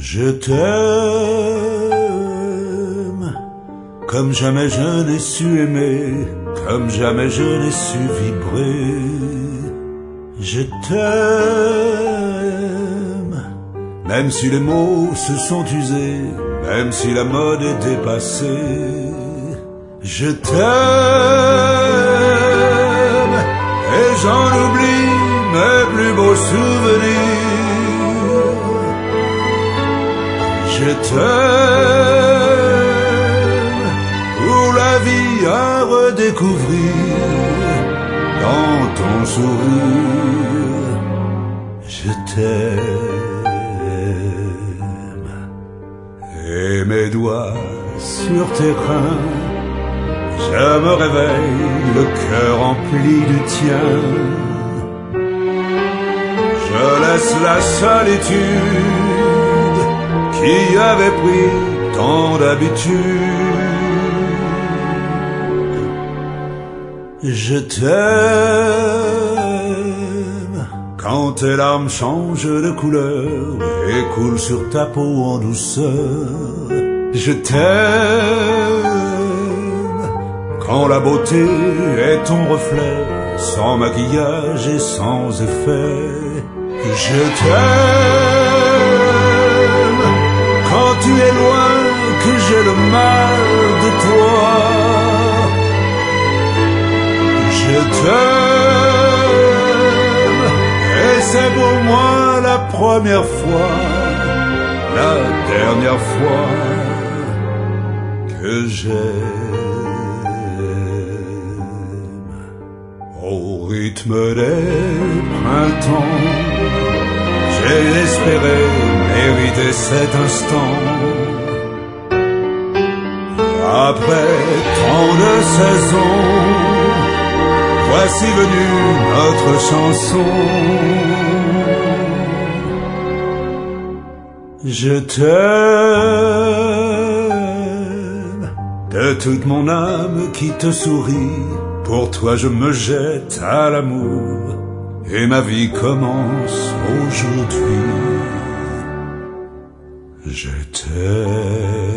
Je t'aime, comme jamais je n'ai su aimer, comme jamais je n'ai su vibrer. Je t'aime, même si les mots se sont usés, même si la mode est dépassée. Je t'aime, et j'en oublie mes plus beaux souvenirs. Je t'aime, pour la vie à redécouvrir dans ton sourire. Je t'aime, et mes doigts sur tes reins, je me réveille, le cœur rempli du tien. Je laisse la solitude qui avait pris tant d'habitude. Je t'aime, quand tes larmes changent de couleur et coulent sur ta peau en douceur. Je t'aime, quand la beauté est ton reflet, sans maquillage et sans effet. Je t'aime, quand tu es loin, que j'ai le mal de toi. Je t'aime, et c'est pour moi la première fois, la dernière fois que j'aime. Au rythme des printemps, j'ai espéré mériter cet instant. Après tant de saisons, voici venue notre chanson. Je t'aime, de toute mon âme qui te sourit. Pour toi je me jette à l'amour, et ma vie commence aujourd'hui. Je t'aime.